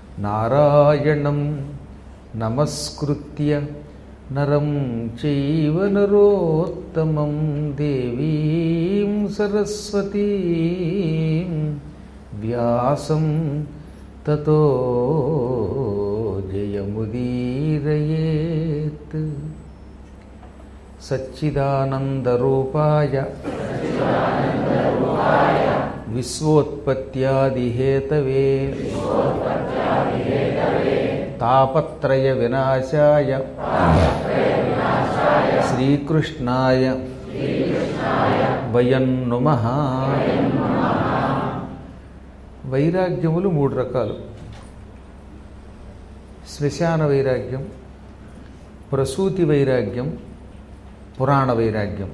నారాయణం నమస్కృత్య నరం చైవ నరోత్తమం దేవీం సరస్వతీం వ్యాసం తతో జయముదీరయేత్. సచ్చిదానందరూపాయ విశ్వోత్పత్యాదిహేతవే తాపత్రయ వినాశాయ శ్రీకృష్ణాయ వయం నమః. వైరాగ్యములు 3 రకాలు. శ్మశాన వైరాగ్యం, ప్రసూతి వైరాగ్యం, పురాణ వైరాగ్యం.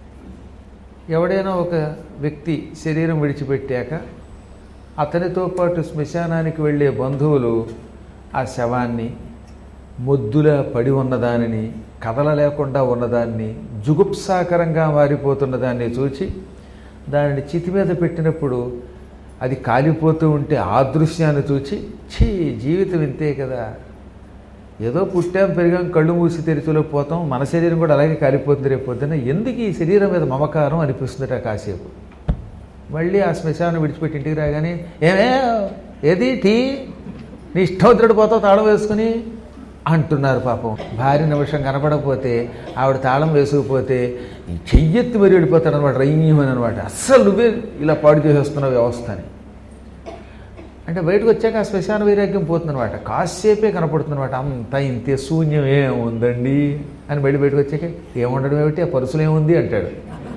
ఎవడైనా ఒక వ్యక్తి శరీరం విడిచిపెట్టాక అతనితో పాటు శ్మశానానికి వెళ్ళే బంధువులు ఆ శవాన్ని, మొద్దులా పడి ఉన్నదానిని, కదలలేకుండా ఉన్నదాన్ని, జుగుప్సాకరంగా మారిపోతున్న దాన్ని చూచి దానిని చితి మీద పెట్టినప్పుడు అది కాలిపోతూ ఉంటే ఆ దృశ్యాన్ని చూచి ఛీ, జీవితం ఇంతే కదా, ఏదో పుట్టాం పెరిగాం కళ్ళు మూసి తెరిచిలో పోతాం, మన శరీరం కూడా అలాగే కాలిపోతుంది రేపు పొద్దున్న, ఎందుకు ఈ శరీరం మీద మమకారం అనిపిస్తుందట కాసేపు. మళ్ళీ ఆ శ్మశానం విడిచిపెట్టి ఇంటికి రాగానే ఏది టీ, నీ ఇష్టోత్తరుడు పోతావు తాళం వేసుకుని అంటున్నారు. పాపం భార్య నిమిషం కనపడకపోతే, ఆవిడ తాళం వేసుకుపోతే చెయ్యెత్తి మరి వెళ్ళిపోతాడు అనమాట, రయ్యమని అనమాట. అస్సలు నువ్వే ఇలా పాడు చేసేస్తున్నావు వ్యవస్థని అంటే బయటకు వచ్చాక ఆ శ్మశాన వైరాగ్యం పోతుందనమాట. కాసేపే కనపడుతుందనమాట, అంతా ఇంతే శూన్యం ఏముందండి అని బయటకు వచ్చాక ఏముండడం ఏమిటి, ఆ పరుసులు ఏముంది అంటాడు.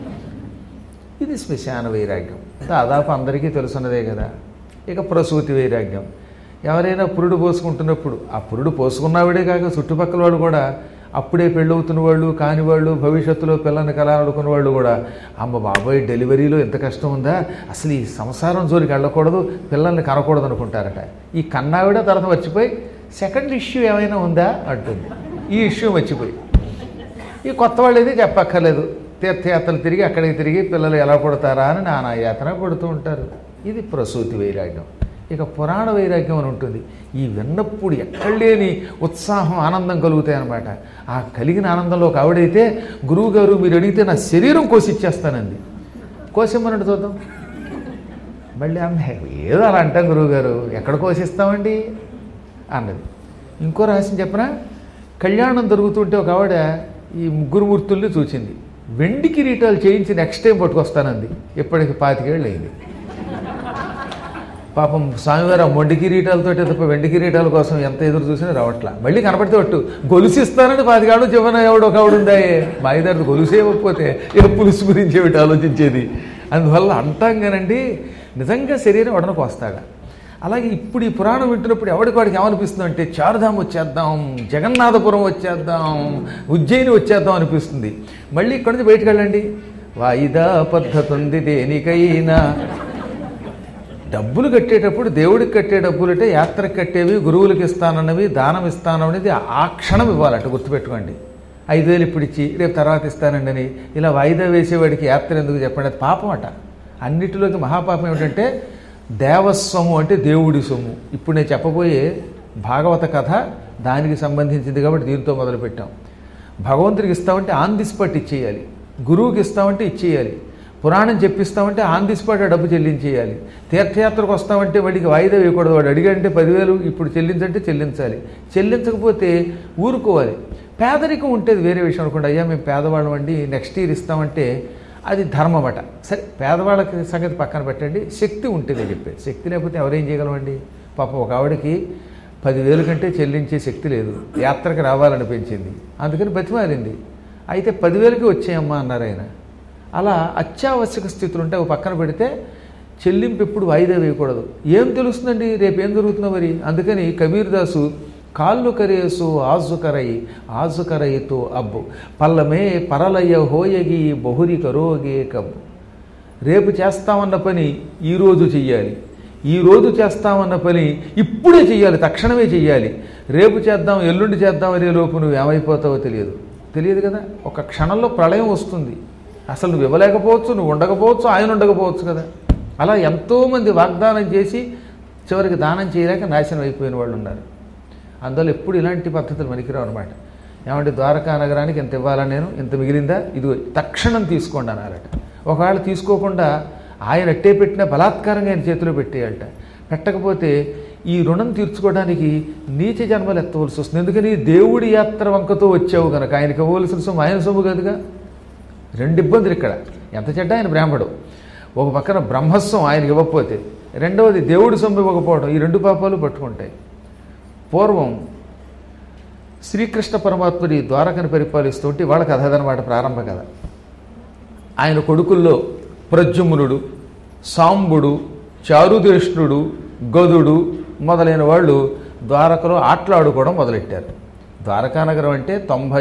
ఇది శ్మశాన వైరాగ్యం, దాదాపు అందరికీ తెలుసున్నదే కదా. ఇక ప్రసూతి వైరాగ్యం. ఎవరైనా పురుడు పోసుకుంటున్నప్పుడు, ఆ పురుడు పోసుకున్నవాడే కాక చుట్టుపక్కల వాళ్ళు కూడా, అప్పుడే పెళ్ళవుతున్న వాళ్ళు, కాని వాళ్ళు, భవిష్యత్తులో పిల్లల్ని కలాలనుకున్న వాళ్ళు కూడా, అమ్మ బాబోయ్ డెలివరీలో ఎంత కష్టం ఉందా, అసలు ఈ సంసారం జోలికి వెళ్ళకూడదు, పిల్లల్ని కనకూడదు అనుకుంటారట. ఈ కన్నావిడ తర్వాత మర్చిపోయి సెకండ్ ఇష్యూ ఏమైనా ఉందా అంటుంది. ఈ ఇష్యూ మర్చిపోయి ఈ కొత్త వాళ్ళు ఏది చెప్పక్కర్లేదు, తీర్థయాత్రలు తిరిగి అక్కడికి తిరిగి పిల్లలు ఎలా పుడతారా అని నానా యాత్ర పడుతూ ఉంటారు. ఇది ప్రసూతి వైరాగ్యం. ఇక పురాణ వైరాగ్యం అని ఉంటుంది. ఈ విన్నప్పుడు ఎక్కడ లేని ఉత్సాహం, ఆనందం కలుగుతాయన్నమాట. ఆ కలిగిన ఆనందంలో ఒక ఆవిడైతే, గురువుగారు మీరు అడిగితే నా శరీరం కోసిచ్చేస్తానంది. కోసిమ్మనండి చూద్దాం. మళ్ళీ ఆమె ఏదో అలా అంటాం గురువుగారు, ఎక్కడ కోసిస్తామండి అన్నది. ఇంకో రహస్యం చెప్పనా, కళ్యాణం జరుగుతుంటే ఒక ఆవిడ ఈ 3 మూర్తుల్ని చూచింది. వెండి కిరీటాలు చేయించి నెక్స్ట్ టైం పట్టుకొస్తానంది. ఇప్పటికి 25 ఏళ్ళు అయింది. పాపం స్వామివారు ఆ మొండి కిరీటాలతో తప్ప వెండి కిరీటాల కోసం ఎంత ఎదురు చూసినా రావట్లా. మళ్ళీ కనపడితే ఒట్టు గొలుసిస్తానని 10 ఏళ్ళు చివన ఎవడో ఒక ఆవిడుందాయే, మాయిదారు గొలుసే ఇవ్వకపోతే ఏ పులుసు గురించి ఏమిటి ఆలోచించేది. అందువల్ల అంటాం కానండి, నిజంగా శరీరం వడనకు వస్తాడా. అలాగే ఇప్పుడు ఈ పురాణం వింటున్నప్పుడు ఎవడికి ఏమనిపిస్తుంది అంటే, చారుధాం వచ్చేద్దాం, జగన్నాథపురం వచ్చేద్దాం, ఉజ్జయిని వచ్చేద్దాం అనిపిస్తుంది. మళ్ళీ ఇక్కడి నుంచి బయటకు వెళ్ళండి, వాయిదా పద్ధతి ఉంది దేనికైనా. డబ్బులు కట్టేటప్పుడు దేవుడికి కట్టే డబ్బులు అంటే యాత్రకు కట్టేవి, గురువులకి ఇస్తానన్నవి, దానం ఇస్తానన్నది ఆ క్షణం ఇవ్వాలంట, గుర్తుపెట్టుకోండి. 5,000 ఇప్పుడు ఇచ్చి రేపు తర్వాత ఇస్తానండి అని ఇలా వాయిదా వేసేవాడికి యాత్ర ఎందుకు చెప్పండి, అది పాపం అట. అన్నిటిలోకి మహాపాపం ఏమిటంటే దేవస్వము, అంటే దేవుడి సొమ్ము. ఇప్పుడు నేను చెప్పబోయే భాగవత కథ దానికి సంబంధించింది కాబట్టి దీంతో మొదలుపెట్టాం. భగవంతుడికి ఇస్తామంటే ఆన్ ది స్పాట్ ఇచ్చేయాలి, గురువుకి ఇస్తామంటే ఇచ్చేయాలి, పురాణం చెప్పిస్తామంటే ఆన్ ది స్పాట్ ఆ డబ్బు చెల్లించేయాలి. తీర్థయాత్రకు వస్తామంటే వాడికి వాయిదా వేయకూడదు. వాడు అడిగంటే 10,000 ఇప్పుడు చెల్లించంటే చెల్లించాలి, చెల్లించకపోతే ఊరుకోవాలి. పేదరికం ఉంటే వేరే విషయం అనుకోండి, అయ్యా మేము పేదవాళ్ళం అండి నెక్స్ట్ ఇయర్ ఇస్తామంటే అది ధర్మం అట. సరే పేదవాళ్ళకి సంగతి పక్కన పెట్టండి, శక్తి ఉంటేనే చెప్పేది. శక్తి లేకపోతే ఎవరేం చేయగలమండి. పాపం ఒక ఆవిడకి 10,000 కంటే చెల్లించే శక్తి లేదు, యాత్రకు రావాలనిపించింది, అందుకని బతిమారింది. అయితే 10,000కి వచ్చాయమ్మా అన్నారు ఆయన. అలా అత్యావశ్యక స్థితులు ఉంటే పక్కన పెడితే చెల్లింపు ఎప్పుడు వాయిదా వేయకూడదు. ఏం తెలుస్తుందండి రేపు ఏం జరుగుతుందో మరి. అందుకని కబీర్ దాసు కాళ్ళు కరేసు ఆజుకరయితో అబ్బు పల్లమే పరలయ హోయగి బహురి కరోగే కబ్బు. రేపు చేస్తామన్న పని ఈరోజు చెయ్యాలి, ఈరోజు చేస్తామన్న పని ఇప్పుడే చెయ్యాలి, తక్షణమే చెయ్యాలి. రేపు చేద్దాం ఎల్లుండి చేద్దాం అనే లోపు నువ్వు ఏమైపోతావో తెలియదు కదా. ఒక క్షణంలో ప్రళయం వస్తుంది. అసలు నువ్వు ఇవ్వలేకపోవచ్చు, నువ్వు ఉండకపోవచ్చు, ఆయన ఉండకపోవచ్చు కదా. అలా ఎంతోమంది వాగ్దానం చేసి చివరికి దానం చేయలేక నాశనం అయిపోయిన వాళ్ళు ఉన్నారు. అందువల్ల ఎప్పుడు ఇలాంటి పద్ధతులు పనికిరావు అనమాట. ఏమంటే ద్వారకా నగరానికి ఇంత ఇవ్వాలా, నేను ఇంత మిగిలిందా, ఇదిగో తక్షణం తీసుకోండి అన్నారట. ఒకవేళ తీసుకోకుండా ఆయన అట్టే పెట్టిన బలాత్కారంగా ఆయన చేతిలో పెట్టేయాలట. పెట్టకపోతే ఈ రుణం తీర్చుకోవడానికి నీచ జన్మలు ఎత్తవలసి వస్తుంది. ఎందుకని దేవుడి యాత్ర వంకతో వచ్చావు కనుక ఆయనకి ఇవ్వవలసిన సొమ్ము ఆయన సొమ్ము కదుగా. రెండు ఇబ్బందులు ఇక్కడ. ఎంత చెడ్డ ఆయన బ్రాహ్మడు. ఒక పక్కన బ్రహ్మస్వం ఆయనకి ఇవ్వకపోతే, రెండవది దేవుడి సొమ్ము ఇవ్వకపోవడం, ఈ రెండు పాపాలు పట్టుకుంటాయి. పూర్వం శ్రీకృష్ణ పరమాత్ముడి ద్వారకను పరిపాలిస్తుంటే వాళ్ళ కథ అదనమాట, ప్రారంభ కథ. ఆయన కొడుకుల్లో ప్రద్యుమ్నుడు, సాంబుడు, చారుదేష్ణుడు, గదుడు మొదలైన వాళ్ళు ద్వారకలో ఆటలాడుకోవడం మొదలెట్టారు. ద్వారకానగరం అంటే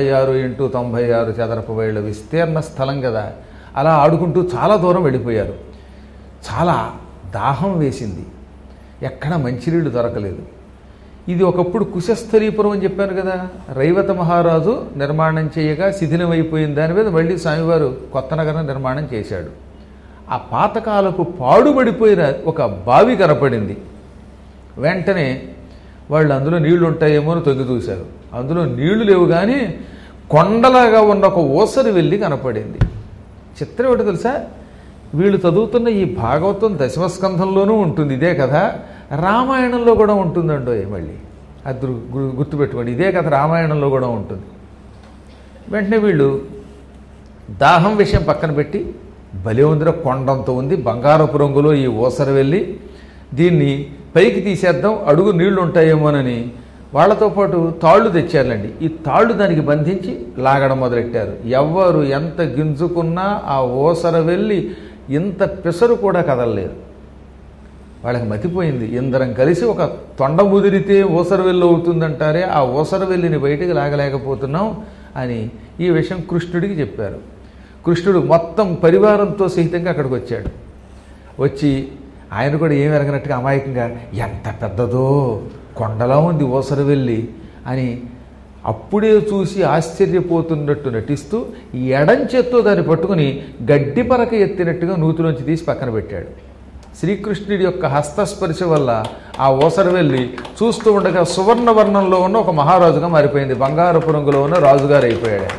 96x96 చదరపు మైళ్ళ విస్తీర్ణ స్థలం కదా. అలా ఆడుకుంటూ చాలా దూరం వెళ్ళిపోయారు. చాలా దాహం వేసింది. ఎక్కడ మంచినీళ్ళు దొరకలేదు. ఇది ఒకప్పుడు కుశస్థలీపురం అని చెప్పాను కదా. రైవత మహారాజు నిర్మాణం చేయగా శిథిలమైపోయిన దాని మీద మళ్ళీ స్వామివారు కొత్త నగరం నిర్మాణం చేశాడు. ఆ పాతకాలపు పాడుబడిపోయిన ఒక బావి కనపడింది. వెంటనే వాళ్ళు అందులో నీళ్లు ఉంటాయేమో అని తొంగి చూశారు. అందులో నీళ్లు లేవు, కానీ కొండలాగా ఉన్న ఒక ఊసరి వెళ్ళి కనపడింది. చిత్రం ఏమిటో తెలుసా, వీళ్ళు చదువుతున్న ఈ భాగవతం దశమస్కంధంలోనూ ఉంటుంది ఇదే కథ, రామాయణంలో కూడా ఉంటుందండో. మళ్ళీ అది గుర్తుపెట్టుకోండి, ఇదే కథ రామాయణంలో కూడా ఉంటుంది. వెంటనే వీళ్ళు దాహం విషయం పక్కన పెట్టి, భలే ఉందిరా, కొండంతో ఉంది, బంగారపు రంగులో ఈ ఊసర వెళ్ళి, దీన్ని పైకి తీసేద్దాం, అడుగు నీళ్లు ఉంటాయేమోనని వాళ్లతో పాటు తాళ్ళు తెచ్చారులండి. ఈ తాళ్ళు దానికి బంధించి లాగడం మొదలెట్టారు. ఎవ్వరు ఎంత గింజుకున్నా ఆ ఊసర వెళ్ళి ఇంత పిసరు కూడా కదలలేదు. వాళ్ళకి మతిపోయింది. ఇందరం కలిసి ఒక తొండ ముదిరితే ఊసరవెల్లి అవుతుందంటారే, ఆ ఊసరవెల్లిని బయటికి లాగలేకపోతున్నాం అని ఈ విషయం కృష్ణుడికి చెప్పారు. కృష్ణుడు మొత్తం పరివారంతో సహితంగా అక్కడికి వచ్చాడు. వచ్చి ఆయన కూడా ఏమి ఎరగనట్టుగా అమాయకంగా, ఎంత పెద్దదో, కొండలా ఉంది ఊసరవెల్లి అని అప్పుడే చూసి ఆశ్చర్యపోతున్నట్టు నటిస్తూ ఎడంచెత్తో దాన్ని పట్టుకుని గడ్డి పరక ఎత్తినట్టుగా నూతిలోంచి తీసి పక్కన పెట్టాడు. శ్రీకృష్ణుడి యొక్క హస్తస్పర్శ వల్ల ఆ ఊసరవెల్లి చూస్తూ ఉండగా సువర్ణవర్ణంలో ఉన్న ఒక మహారాజుగా మారిపోయింది. బంగారపు రంగులో ఉన్న రాజుగారు అయిపోయాడు.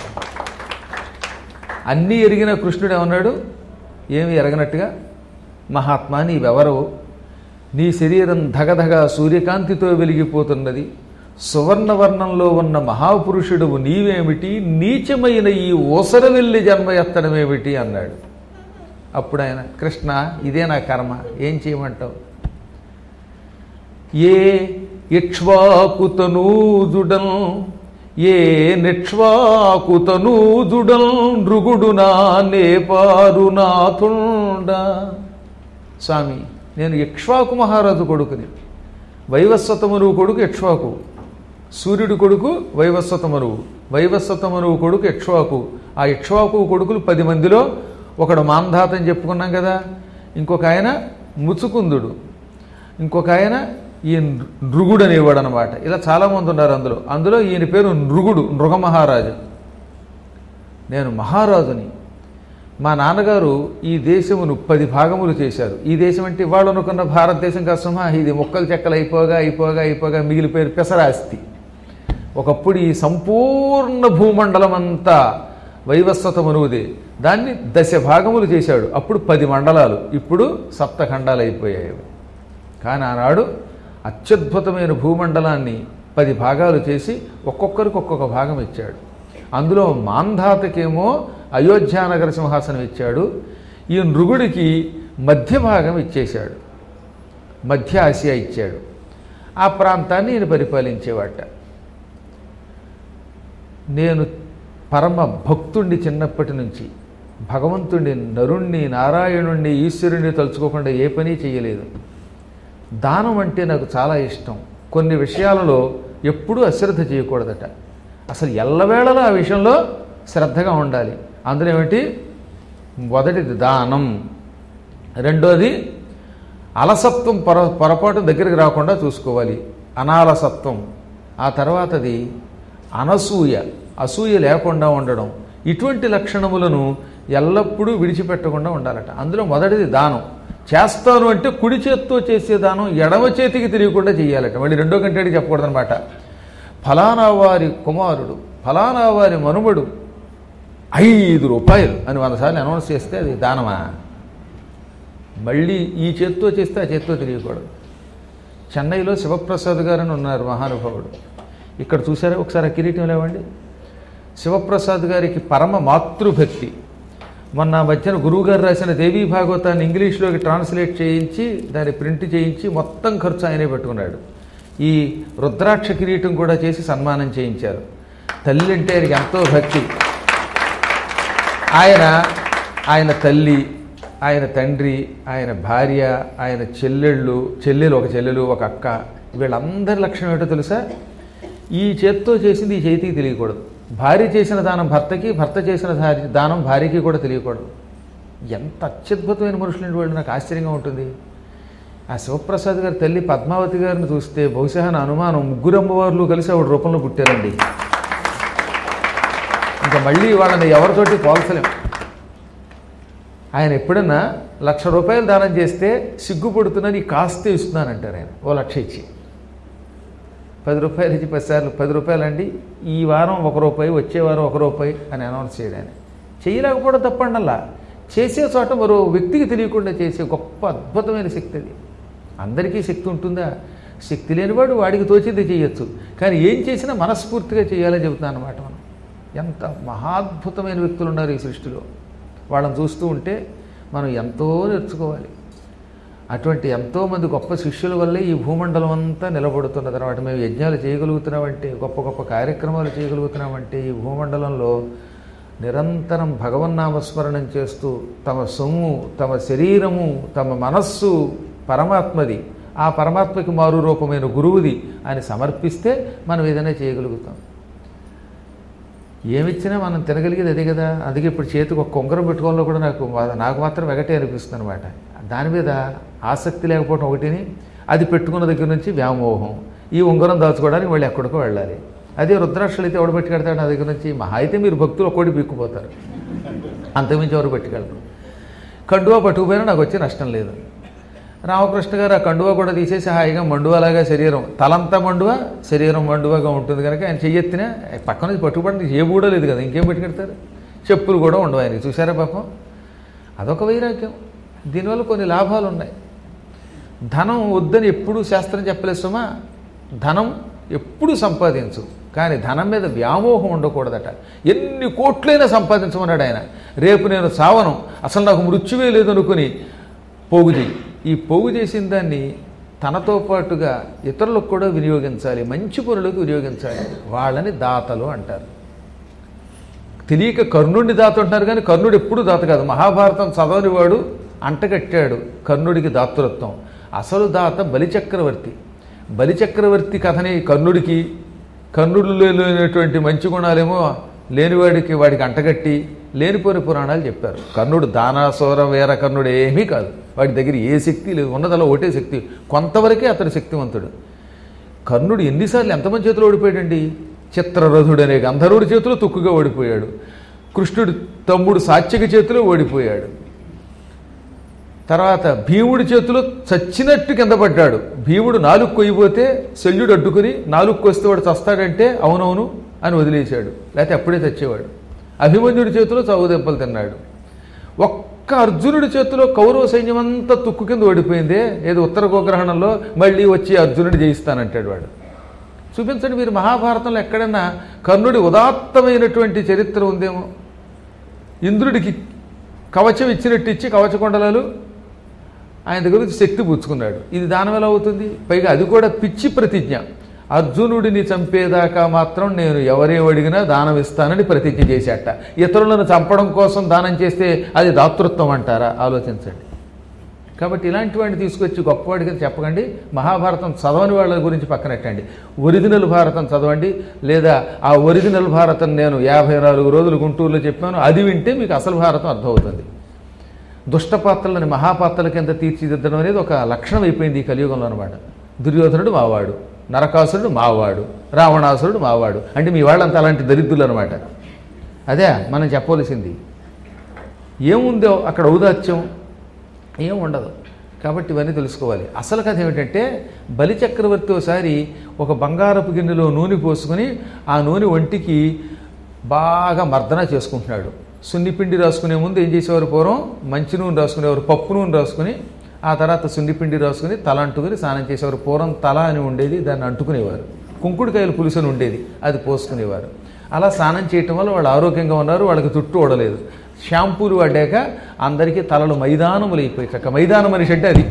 అన్నీ ఎరిగిన కృష్ణుడు ఏమన్నాడు, ఏమి ఎరగనట్టుగా, మహాత్మా నీవెవరవు, నీ శరీరం ధగధగ సూర్యకాంతితో వెలిగిపోతున్నది, సువర్ణవర్ణంలో ఉన్న మహాపురుషుడువు నీవేమిటి, నీచమైన ఈ ఊసరవెల్లి జన్మ ఎత్తడమేమిటి అన్నాడు. అప్పుడు ఆయన, కృష్ణ ఇదే నా కర్మ, ఏం చేయమంటావు. ఏ ఇక్ష్వాకుతనూజుడం ఏ నిక్ష్వాకుతనూజుడం నృగుడునా నేపారునాథుండ. స్వామి, నేను ఇక్ష్వాకు మహారాజు కొడుకుని. వైవస్వతమనువు కొడుకు ఇక్ష్వాకు, సూర్యుడి కొడుకు వైవస్వతమనువు, వైవస్వతమనువు కొడుకు ఇక్ష్వాకు. ఆ ఇక్ష్వాకు కొడుకులు 10 మందిలో ఒకడు మాంధాత అని చెప్పుకున్నాం కదా, ఇంకొక ఆయన ముచుకుందుడు, ఇంకొక ఆయన ఈ నృగుడు అనేవాడు అనమాట. ఇలా చాలామంది ఉన్నారు అందులో ఈయన పేరు నృగుడు, నృగమహారాజు. నేను మహారాజుని. మా నాన్నగారు ఈ దేశమును 10 భాగములు చేశారు. ఈ దేశం అంటే ఇవాళ అనుకున్న భారతదేశం కాసమా, ఇది ముక్కలు చెక్కలు అయిపోగా మిగిలిపోయిన పెసరాస్తి. ఒకప్పుడు ఈ సంపూర్ణ భూమండలం అంతా వైవస్వతమనువుదే. దాన్ని 10 భాగములు చేశాడు. అప్పుడు 10 మండలాలు, ఇప్పుడు 7 ఖండాలు అయిపోయాయి. కానీ ఆనాడు అత్యద్భుతమైన భూమండలాన్ని 10 భాగాలు చేసి ఒక్కొక్కరికి ఒక్కొక్క భాగం ఇచ్చాడు. అందులో మాంధాతకేమో అయోధ్యానగర సింహాసనం ఇచ్చాడు. ఈ నృగుడికి మధ్య భాగం ఇచ్చేశాడు, మధ్య ఆసియా ఇచ్చాడు. ఆ ప్రాంతాన్ని ఈయన పరిపాలించేవాట. నేను పరమ భక్తుణ్ణి, చిన్నప్పటి నుంచి భగవంతుణ్ణి, నరుణ్ణి, నారాయణుణ్ణి, ఈశ్వరుణ్ణి తలుచుకోకుండా ఏ పని చేయలేదు. దానం అంటే నాకు చాలా ఇష్టం. కొన్ని విషయాలలో ఎప్పుడూ అశ్రద్ధ చేయకూడదట. అసలు ఎల్లవేళలా ఆ విషయంలో శ్రద్ధగా ఉండాలి. అందులో ఏమిటి, మొదటిది దానం, రెండోది అలసత్వం, పొరపాటు దగ్గరికి రాకుండా చూసుకోవాలి, అనాలసత్వం. ఆ తర్వాతది అనసూయ, అసూయ లేకుండా ఉండడం. ఇటువంటి లక్షణములను ఎల్లప్పుడూ విడిచిపెట్టకుండా ఉండాలట. అందులో మొదటిది దానం. చేస్తాను అంటే కుడి చేత్తో చేసే దానం ఎడమ చేతికి తెలియకుండా చేయాలట. మళ్ళీ రెండో కంటేడికి చెప్పకూడదనమాట. ఫలానా వారి కుమారుడు, ఫలానా వారి మనుమడు 5 రూపాయలు అని 100 సార్లు అనౌన్స్ చేస్తే అది దానమా? మళ్ళీ ఈ చేత్తో చేస్తే ఆ చేత్తో తెలియకూడదు. చెన్నైలో శివప్రసాద్ గారు అని ఉన్నారు మహానుభావుడు. ఇక్కడ చూసారా ఒకసారి ఆ కిరీటం లేవండి. శివప్రసాద్ గారికి పరమ మాతృభక్తి. మొన్న మధ్యన గురువుగారు రాసిన దేవీ భాగవతాన్ని ఇంగ్లీష్లోకి ట్రాన్స్లేట్ చేయించి దాన్ని ప్రింట్ చేయించి మొత్తం ఖర్చు ఆయనే పెట్టుకున్నాడు. ఈ రుద్రాక్ష కిరీటం కూడా చేసి సన్మానం చేయించారు. తల్లి అంటే ఆయనకి ఎంతో భక్తి. ఆయన తల్లి, ఆయన తండ్రి, ఆయన భార్య, ఆయన చెల్లెలు ఒక చెల్లెలు, ఒక అక్క, వీళ్ళందరి లక్షణం ఏంటో తెలుసా? ఈ చేత్తో చేసింది ఈ చేతికి తెలియకూడదు. భార్య చేసిన దానం భర్తకి, భర్త చేసిన దానం భార్యకి కూడా తెలియకూడదు. ఎంత అత్యద్భుతమైన మనుషులండి వాళ్ళు. నాకు ఆశ్చర్యంగా ఉంటుంది. ఆ శివప్రసాద్ గారి తల్లి పద్మావతి గారిని చూస్తే బహుశా నా అనుమానం 3 అమ్మవార్లు కలిసి ఆవిడ రూపంలో పుట్టారండి. ఇంకా మళ్ళీ వాళ్ళని ఎవరితోటి పోల్చలేం. ఆయన ఎప్పుడన్నా 1,00,000 రూపాయలు దానం చేస్తే సిగ్గుపడుతున్నాను, కాస్తే ఇస్తున్నానంటారు ఆయన. 1,00,000 ఇచ్చి 10 రూపాయలు ఇచ్చి 10 సార్లు 10 రూపాయలు అండి, ఈ వారం 1 రూపాయి, వచ్చే వారం 1 రూపాయి అని అనౌన్స్ చేయడానికి. చేయలేకపోవడం తప్పండి. అలా చేసే చోట మరో వ్యక్తికి తెలియకుండా చేసే గొప్ప అద్భుతమైన శక్తి అది. అందరికీ శక్తి ఉంటుందా? శక్తి లేనివాడు వాడికి తోచింది చేయొచ్చు, కానీ ఏం చేసినా మనస్ఫూర్తిగా చేయాలని చెబుతున్నాను అన్నమాట. మనం ఎంత మహాద్భుతమైన వ్యక్తులు ఉన్నారు ఈ సృష్టిలో. వాళ్ళని చూస్తూ ఉంటే మనం ఎంతో నేర్చుకోవాలి. అటువంటి ఎంతోమంది గొప్ప శిష్యుల వల్లే ఈ భూమండలం అంతా నిలబడుతున్నది అనమాట. మేము యజ్ఞాలు చేయగలుగుతున్నామంటే, గొప్ప గొప్ప కార్యక్రమాలు చేయగలుగుతున్నామంటే ఈ భూమండలంలో నిరంతరం భగవన్నామస్మరణం చేస్తూ తమ సొమ్ము, తమ శరీరము, తమ మనస్సు పరమాత్మది, ఆ పరమాత్మకి మారు రూపమైన గురువుది అని సమర్పిస్తే మనం ఏదైనా చేయగలుగుతాం. ఏమిచ్చినా మనం తినగలిగేది అదే కదా. అందుకే ఇప్పుడు చేతికి ఒక ఉంగరం పెట్టుకోవాలో కూడా నాకు మాత్రం వెగటే అనిపిస్తుంది అనమాట. దాని మీద ఆసక్తి లేకపోవడం ఒకటిని, అది పెట్టుకున్న దగ్గర నుంచి వ్యామోహం. ఈ ఉంగరం దాచుకోవడానికి మళ్ళీ ఎక్కడికో వెళ్ళాలి. అదే రుద్రాక్షలు అయితే ఎవడు పెట్టుకెడతాడు నా దగ్గర నుంచి? మహా అయితే మీరు భక్తులు ఒక్కటి పీక్కుపోతారు, అంతకుమించి ఎవరు పెట్టుకెళ్ళరు. కండువా పట్టుకుపోయినా నాకు వచ్చే నష్టం లేదు. రామకృష్ణ గారు ఆ కండువా కూడా తీసేసి హాయిగా మండువాలాగా శరీరం, తలంతా మండువా, శరీరం మండువాగా ఉంటుంది కనుక ఆయన చెయ్యెత్తినా పక్కన నుంచి పట్టుకుపడడానికి ఏ కూడా లేదు కదా, ఇంకేం పెట్టుకెడతారు? చెప్పులు కూడా ఉండవు ఆయనకి. చూసారా పాపం, అదొక వైరాగ్యం. దీనివల్ల కొన్ని లాభాలు ఉన్నాయి. ధనం వద్దని ఎప్పుడూ శాస్త్రం చెప్పలేదు సుమా. ధనం ఎప్పుడు సంపాదించు, కానీ ధనం మీద వ్యామోహం ఉండకూడదట. ఎన్ని కోట్లైనా సంపాదించమన్నాడు ఆయన. రేపు నేను చావను, అసలు నాకు మృత్యువే లేదనుకుని పోగు చేయి. ఈ పోగు చేసిన దాన్ని తనతో పాటుగా ఇతరులకు కూడా వినియోగించాలి, మంచి పనులకు వినియోగించాలి. వాళ్ళని దాతలు అంటారు. తెలియక కర్ణుడిని దాత అంటారు, కానీ కర్ణుడు ఎప్పుడు దాత కాదు. మహాభారతం చదవని వాడు అంటగట్టాడు కర్ణుడికి దాతృత్వం. అసలు దాత బలిచక్రవర్తి. బలిచక్రవర్తి కథని కర్ణుడికి, కర్ణుడిలో లేనటువంటి మంచి గుణాలేమో లేనివాడికి వాడికి అంటగట్టి లేనిపోని పురాణాలు చెప్పారు. కర్ణుడు దానాసోర వీర కర్ణుడు ఏమీ కాదు. వాడి దగ్గర ఏ శక్తి లేదు, ఉన్నదలో ఒకటే శక్తి. కొంతవరకే అతడు శక్తివంతుడు. కర్ణుడు ఎన్నిసార్లు ఎంతమంది చేతిలో ఓడిపోయాడండి? చిత్రరథుడు అనే గంధర్వుడి చేతిలో తుక్కుగా ఓడిపోయాడు. కృష్ణుడి తమ్ముడు సాత్యకి చేతిలో ఓడిపోయాడు. తర్వాత భీముడి చేతిలో చచ్చినట్టు కింద పడ్డాడు. భీముడు 4 కొయ్యిపోతే శల్యుడు అడ్డుకుని 4 కొస్తే వాడు చస్తాడంటే అవునవును అని వదిలేశాడు, లేకపోతే అప్పుడే చచ్చేవాడు. అభిమన్యుడి చేతిలో చావు దెబ్బలు తిన్నాడు. ఒక్క అర్జునుడి చేతిలో కౌరవ సైన్యం అంతా తుక్కు కింద ఓడిపోయిందే, ఏదో ఉత్తర గోగ్రహణంలో మళ్ళీ వచ్చి అర్జునుడి జయిస్తానంటాడు వాడు. చూపించండి మీరు మహాభారతంలో ఎక్కడైనా కర్ణుడి ఉదాత్తమైనటువంటి చరిత్ర ఉందేమో. ఇంద్రుడికి కవచం ఇచ్చినట్టు ఇచ్చి కవచకొండలాలు ఆయన దగ్గర నుంచి శక్తి పుచ్చుకున్నాడు. ఇది దానం ఎలా అవుతుంది? పైగా అది కూడా పిచ్చి ప్రతిజ్ఞ. అర్జునుడిని చంపేదాకా మాత్రం నేను ఎవరేం అడిగినా దానం ఇస్తానని ప్రతిజ్ఞ చేశాట. ఇతరులను చంపడం కోసం దానం చేస్తే అది దాతృత్వం అంటారా? ఆలోచించండి. కాబట్టి ఇలాంటి వాడిని తీసుకొచ్చి గొప్పవాడికి చెప్పకండి. మహాభారతం చదవని వాళ్ళ గురించి పక్కనెట్టండి. ఒరిజినల్ భారతం చదవండి. లేదా ఆ ఒరిజినల్ భారతం నేను 54 రోజులు గుంటూరులో చెప్పాను, అది వింటే మీకు అసలు భారతం అర్థమవుతుంది. దుష్టపాత్రలని మహాపాత్రల కింద తీర్చిదిద్దడం అనేది ఒక లక్షణం అయిపోయింది ఈ కలియుగంలో అనమాట. దుర్యోధనుడు మావాడు, నరకాసురుడు మావాడు, రావణాసురుడు మావాడు. అంటే మీ వాళ్ళంతా అలాంటి దరిద్రులు అనమాట. అదే మనం చెప్పవలసింది. ఏముందో అక్కడ ఔదాత్యం ఏం ఉండదు. కాబట్టి ఇవన్నీ తెలుసుకోవాలి. అసలు కథ ఏమిటంటే, బలిచక్రవర్తి ఒకసారి ఒక బంగారపు గిన్నెలో నూనె పోసుకుని ఆ నూనె ఒంటికి బాగా మర్దన చేసుకుంటున్నాడు. సున్నిపిండి రాసుకునే ముందు ఏం చేసేవారు, పూర్వం మంచి నూనె రాసుకునేవారు, పప్పు నూనె రాసుకుని ఆ తర్వాత సున్నిపిండి రాసుకుని తల అంటుకుని స్నానం చేసేవారు. పూర్వం తల అని ఉండేది, దాన్ని అంటుకునేవారు. కుంకుడుకాయలు పులుసు అని ఉండేది, అది పోసుకునేవారు. అలా స్నానం చేయటం వల్ల వాళ్ళు ఆరోగ్యంగా ఉన్నారు, వాళ్ళకి చుట్టూ ఓడలేదు. షాంపూలు వాడాక అందరికీ తలలు మైదానములు అయిపోయి చక్క మైదానం మనిషి అంటే అది.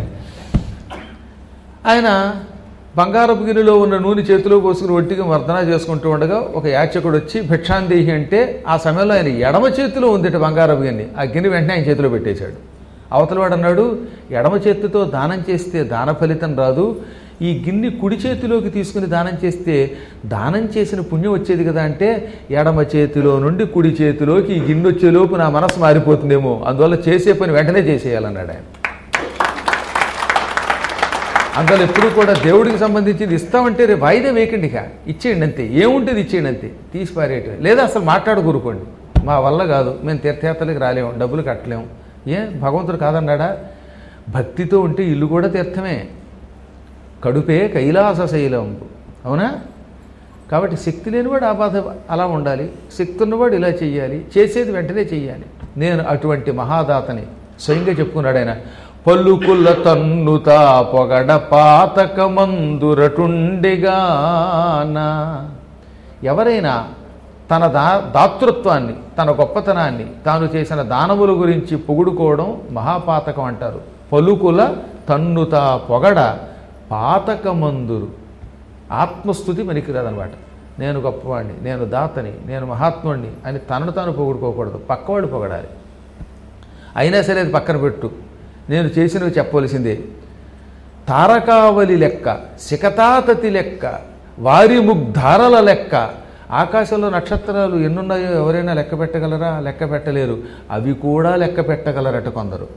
ఆయన బంగారపు గిన్నెలో ఉన్న నూనె చేతిలో పోసుకుని ఒట్టిగా మర్దన చేసుకుంటూ ఉండగా ఒక యాచకుడు వచ్చి భిక్షాందేహి అంటే, ఆ సమయంలో ఆయన ఎడమ చేతిలో ఉందిట బంగారపు గిన్నె. ఆ గిన్నె వెంటనే ఆయన చేతిలో పెట్టేశాడు. అవతలవాడు అన్నాడు, ఎడమ చేతితో దానం చేస్తే దాన ఫలితం రాదు, ఈ గిన్నె కుడి చేతిలోకి తీసుకుని దానం చేస్తే దానం చేసిన పుణ్యం వచ్చేది కదా. అంటే ఎడమ చేతిలో నుండి కుడి చేతిలోకి ఈ గిన్నె వచ్చేలోపు నా మనసు మారిపోతుందేమో, అందువల్ల చేసే పని వెంటనే చేసేయాలన్నాడు ఆయన. అందువల్ల ఎప్పుడు కూడా దేవుడికి సంబంధించింది ఇస్తామంటే రేపు వాయిదా వేయకండి, ఇక ఇచ్చేయండి అంతే, ఏముంటుంది ఇచ్చేయండి అంతే, తీసి పారేయటం. లేదా అసలు మాట్లాడకూరుకోండి, మా వల్ల కాదు, మేము తీర్థయాత్రలకు రాలేము, డబ్బులు కట్టలేము. భగవంతుడు కాదన్నాడా? భక్తితో ఉంటే ఇల్లు కూడా తీర్థమే, కడుపే కైలాస శైలం, అవునా? కాబట్టి శక్తి లేనివాడు ఆ బాధ అలా ఉండాలి, శక్తి ఉన్నవాడు ఇలా చెయ్యాలి, చేసేది వెంటనే చెయ్యాలి. నేను అటువంటి మహాదాతని స్వయంగా చెప్పుకున్నాడు ఆయన. పలుకుల తన్నుతా పొగడ పాతకమందురటుండిగాన. ఎవరైనా తన దాతృత్వాన్ని, తన గొప్పతనాన్ని, తాను చేసిన దానముల గురించి పొగుడుకోవడం మహాపాతకం అంటారు. పలుకుల తన్నుతా పొగడ పాతకమందురు. ఆత్మస్థుతి పనికిరాదనమాట. నేను గొప్పవాడిని, నేను దాతని, నేను మహాత్ముడిని అని తనను తాను పొగుడుకోకూడదు, పక్కవాడు పొగడాలి. అయినా సరే అది పక్కన పెట్టు, నేను చేసినవి చెప్పవలసిందే. తారకావలి లెక్క, శిఖతాతతి లెక్క, వారి ముగ్ధారల లెక్క. ఆకాశంలో నక్షత్రాలు ఎన్నున్నాయో ఎవరైనా లెక్క పెట్టగలరా? లెక్క పెట్టలేరు. అవి కూడా లెక్క పెట్టగలరట కొందరు.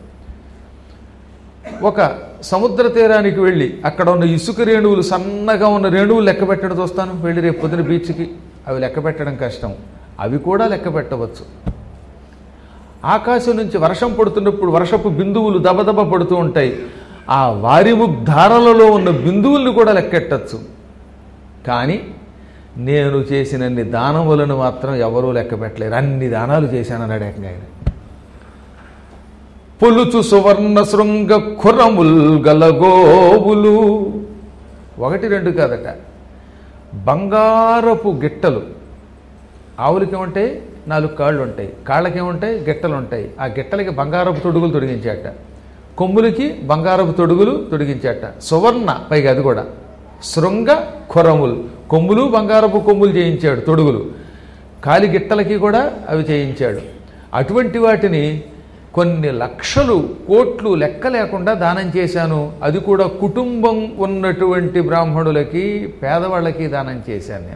ఒక సముద్ర తీరానికి వెళ్ళి అక్కడ ఉన్న ఇసుక రేణువులు, సన్నగా ఉన్న రేణువులు లెక్క పెట్టడం చూస్తాను, వెళ్ళి రేపు పొద్దున బీచ్కి. అవి లెక్క పెట్టడం కష్టం, అవి కూడా లెక్క పెట్టవచ్చు. ఆకాశం నుంచి వర్షం పడుతున్నప్పుడు వర్షపు బిందువులు దబదబ పడుతూ ఉంటాయి, ఆ వారిముగ్ధారలలో ఉన్న బిందువుల్ని కూడా లెక్కెట్టచ్చు. కానీ నేను చేసినన్ని దానములను మాత్రం ఎవరూ లెక్క పెట్టలేరు. అన్ని దానాలు చేశానన్నాడు ఏకంగా ఆయన. పొలుచు సువర్ణ శృంగ ఖురముల్ గలగోవులు, 1, 2 కాదట, బంగారపు గిట్టలు. ఆవులకి ఏముంటాయి? 4 కాళ్ళు ఉంటాయి, కాళ్ళకి ఏముంటాయి? గిట్టలు ఉంటాయి. ఆ గిట్టలకి బంగారపు తొడుగులు తొడిగించాట, కొమ్ములకి బంగారపు తొడుగులు తొడిగించాట. సువర్ణ, పైగా అది కూడా శృంగ ఖురములు, కొమ్ములు బంగారపు కొమ్ములు చేయించాడు, తొడుగులు. కాలి గిట్టలకి కూడా అవి చేయించాడు. అటువంటి వాటిని కొన్ని లక్షలు, కోట్లు లెక్క లేకుండా దానం చేశాను. అది కూడా కుటుంబం ఉన్నటువంటి బ్రాహ్మణులకి, పేదవాళ్ళకి దానం చేశాను.